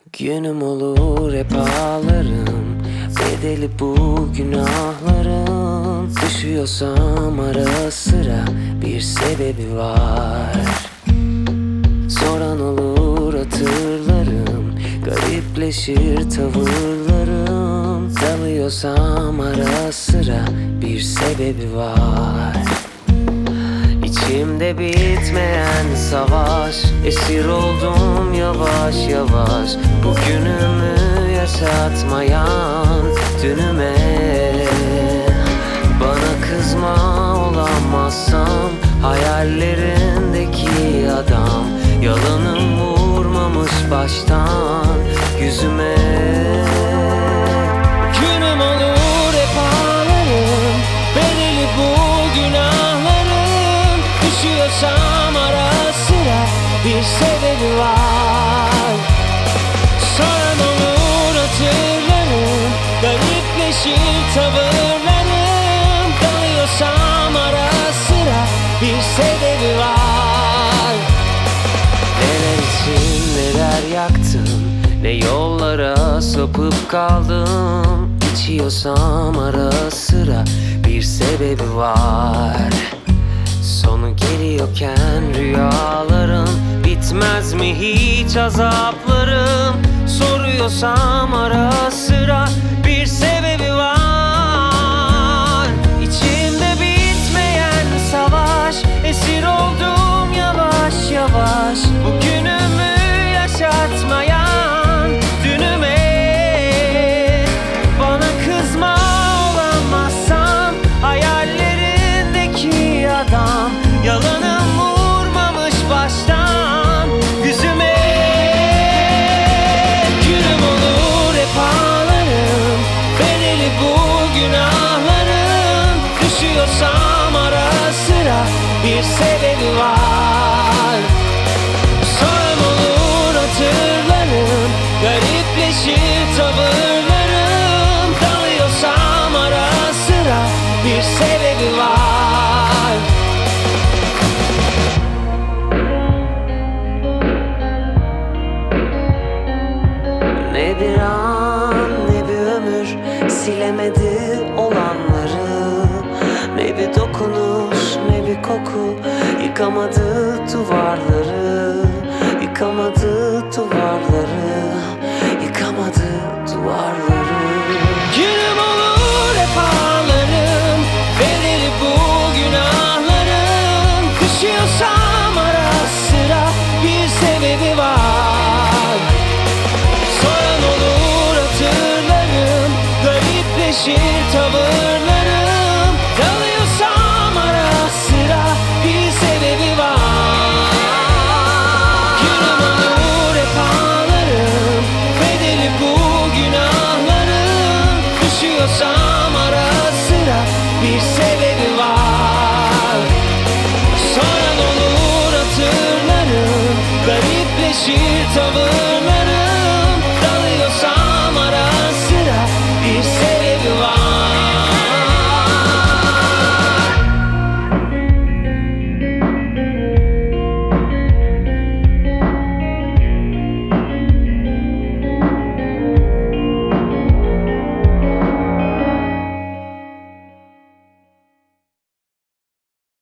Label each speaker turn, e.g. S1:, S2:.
S1: Günüm olur hep ağlarım, bedeli bu günahların. Düşüyorsam ara sıra bir sebebi var. Soran olur hatırlarım, garipleşir tavırlarım. Dalıyorsam ara sıra bir sebebi var. İçimde bitmeyen savaş, esir oldum yavaş yavaş. Bugünümü yaşatmayan dünüme. Bana kızma, olamazsam hayallerindeki adam. Yalanım vurmamış baştan yüzüme. Günüm olur hep ağlarım, bedeli bu günahların. Düşüyorsam ara sıra bir sebebi var. Soran olur hatırlarım, garipleşir tavırlarım. Dalıyorsam ara sıra bir sebebi var. Neler için neler yaktım, ne yollara sapıp kaldım. İçiyorsam ara sıra bir sebebi var. Sonu geliyorken rüyalarım, bitmez mi hiç azaplarım? Soruyorsam ara sıra bir sebebi var. İçimde bitmeyen savaş, esir oldum yavaş yavaş. Bugünümü yaşatmayan dünüme. Bana kızma, olamazsam hayallerindeki adam. Yalanım vurmamış baştan yüzüme. Günüm olur hep ağlarım, bedeli bu günahların. Düşüyorsam ara sıra bir sebebi var. Soran olur hatırlarım, garipleşir tavırlarım. Dalıyorsam ara sıra bir sebebi var. Ne bir an ne bir ömür silemedi olanları. Ne bir dokunuş ne bir koku yıkamadı duvarları. Yıkamadı duvarları, yıkamadı duvarları. Günüm olur hep ağlarım, bedeli bu günahların. Düşüyorsam ara sıra bir sebebi var. Soran olur hatırlarım, garipleşir tavırlarım. Dalıyorsam ara sıra bir sebebi var. Günüm olur hep ağlarım, bedeli bu günahların. Düşüyorsam ara sıra bir sebebi var. Soran olur hatırlarım, garipleşir tavır.